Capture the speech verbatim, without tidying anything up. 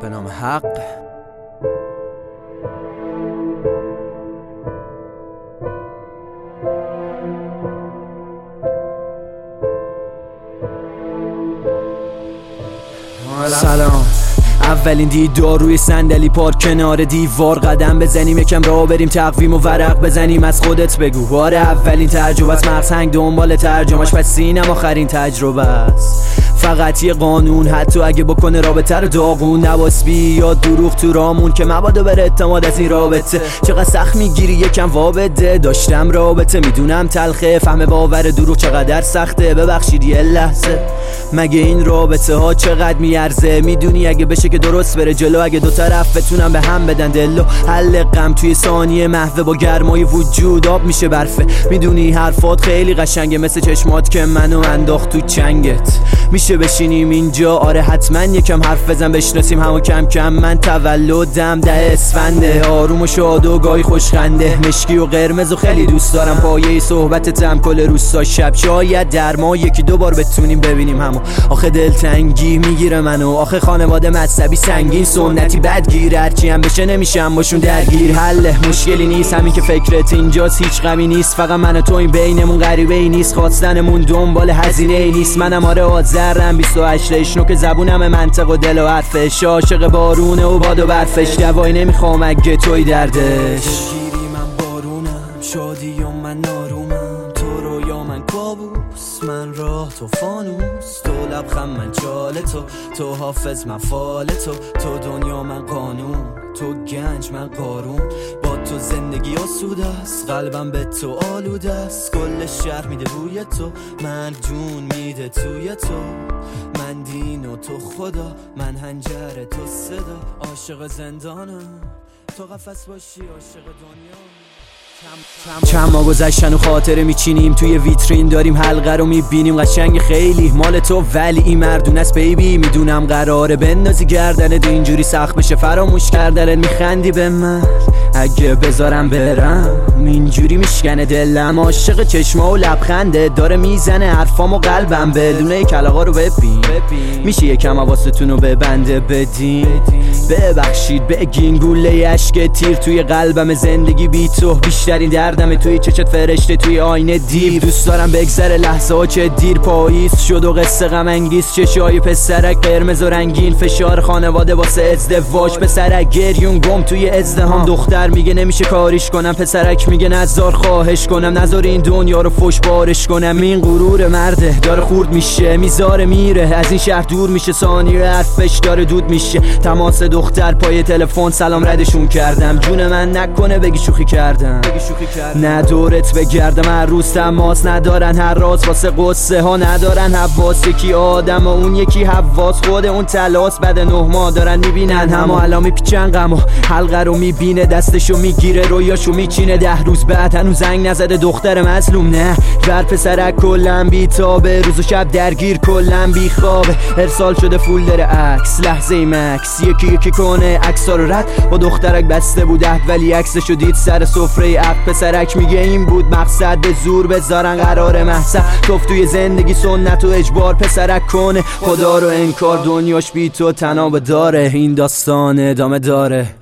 به نام حق. سلام. اولین دیدار روی صندلی پارک کنار دیوار، قدم بزنیم یکم راه بریم تقویم و ورق بزنیم، از خودت بگو. آره اولین تجربه است، مغز هنگ دنبال ترجمهش، پس سینم آخرین تجربه است. فقط یه قانون، حتی اگه بکنه رابطه رو داغون، نباس بیاد دروغ تو رامون که مبادا بره اعتماد از این رابطه. چقدر سخت میگیری یکم وابده، داشتم رابطه میدونم تلخه، فهم باور دروغ چقدر سخته. ببخشید یه لحظه، مگه این رابطه ها چقدر میارزه؟ میدونی اگه بشه که درست بره جلو، اگه دو طرف بتونن به هم بدن دلو، حل غم توی ثانیه محوه، با گرمای وجود آب میشه برفه. میدونی حرفات خیلی قشنگه، مثل چشمات که منو انداخت تو چنگت. میشه بشینیم اینجا؟ آره حتما یکم حرف بزن بشناسیم همو کم کم. من تولدم ده اسفنده، آروم و شاد و گاهی خوشخنده، مشکی و قرمز و خیلی دوست دارم. پایه صحبتتم کل روستا شب، شاید در ما یکی دو بار بتونیم ببینیم همو. آخه دلتنگی میگیره منو، آخه خانواده مذهبی سنگین سنتی بدگیر، هرچی هم بشه نمیشم باشون درگیر. حل مشکلی نیست، همین که فکرت اینجاست، هیچ غمی نیست، فقط من و تو این بینمون غریبه ای نیست، خواستنمون دنبال هزینه ای نیست. منم آره آذرم بیست و هشت اشنو که زبونم منطق و دل و حرفش، عاشق بارونه و باد و برفش، دوایی نمیخوام اگه توی دردش. گیری من بارونم، شادی و من نارومم، تو رویا من کابوس، من راه تو فانوس، تو لبخم من چال تو، تو حافظ من فال تو، تو دنیا من قانون، تو گنج من قارون. با تو زندگی آسوده است، قلبم به تو آلوده است، کل شهر میده بوی تو، من جون میده توی تو، من دین و تو خدا، من هنجر تو صدا، عاشق زندانم، تو قفس باشی عاشق دنیا. چند ماه گذشتن و خاطره میچینیم، توی ویترین داریم حلقه رو میبینیم، قشنگ خیلی مال تو ولی این مردون است بیبی. میدونم قراره بندازی گردنت، اینجوری سخت بشه فراموش کردنت، میخندی به من اگه بذارم برم، اینجوری میشکنه دلم، عاشق چشما و لبخنده، داره میزنه حرفام و قلبم، بلونه کلاغا رو ببین. میشه یکم حواستون رو ببنده بدین، ببخشید بگین گوله اشک تیر توی قلبم، زندگی بی تو بیشترین دردم، توی چشت فرشته توی آینه دیو، دوست دارم بگذره لحظه ها چه دیر، پاییز شد و قصه غم انگیز، چشای پسرک قرمز و رنگین، فشار خانواده واسه ازدواج، پسرک گریون گم توی ازدهام، دختر میگه نمیشه کاریش کنم، پسرک میگه نذار خواهش کنم، نذار این دنیا رو فوش بارش کنم. این غرور مرده داره خورد میشه، میذاره میره از این شهر دور میشه، ثانیه حرفش داره دود میشه، تماس دختر پای تلفن، سلام ردشون کردم، جون من نکنه بگی شوخی کردم، نه دورت بگردم، هر روز تماس ندارن، هر راز واسه قصه ها ندارن حواس، یکی آدم و اون یکی حواس، خود اون تلاس بعد نه ماه دارن میبینن همه، الان میپیچن غم و حلقه رو میبینه، دستشو میگیره رویاشو میچینه، ده روز بعد هنوز زنگ نزده دختر مظلوم، نه بر پسرک کلن بیتابه، روز و شب درگیر کلن بیخوابه، ارسال شده فول داره عکس، لحظه مکس یکی یکی کنه عکسا رو رد، با دخترک بسته بود عهد ولی عکسشو دید سر سفره عقد، پسرک میگه این بود مقصد، به زور بذارن قرار محضر، توف توی زندگی سنت و اجبار، پسرک کنه خدا رو انکار، دنیاش بی تو تنابه داره، این داستان ادامه داره.